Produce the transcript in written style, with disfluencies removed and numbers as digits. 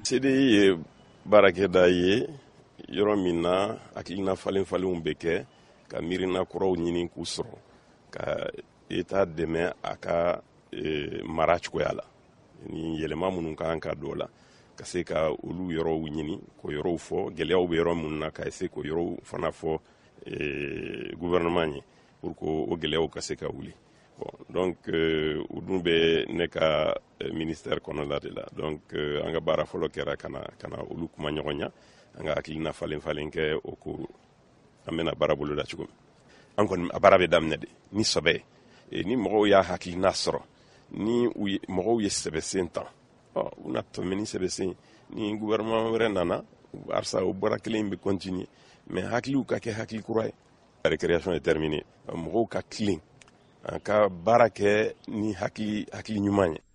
CDI ye baarakɛda ye yɔrɔ min na hakilina falen-falenw bɛ kɛ ka miirina kuraw ɲini k'u sɔrɔ ka État dɛmɛ a ka mara cogoya la ni yɛlɛma minnu kan ka don la ka se ka olu yɔrɔw ɲini ko yɔrɔw fɔ gɛlɛyaw bɛ yɔrɔ minnu na ka se ko yɔrɔw fana fɔ gouvernement ye pour que o gɛlɛyaw ka se ka wuli. Bon, donc u dun bɛ ne ka ministère kɔnɔla de la donc an ka baara fɔlɔ kɛra kana olu kuma ɲɔgɔn ɲa an ka hakilina falen-falen kɛ o ko an bɛna baara bolo da cogo min an kɔni a baara bɛ daminɛ de ni sɛbɛ ye ni mɔgɔw y'a hakilina sɔrɔ ni mɔgɔw ye sɛbɛsen ta u na tɛmɛ ni sɛbɛsen ni gouvernement wɛrɛ nana barisa o baara kelen bɛ continuer mais hakiliw ka kɛ hakili kura ye. La récréation est terminée mɔgɔw ka tilen an ka baara kɛ ni hakili ɲuman ye.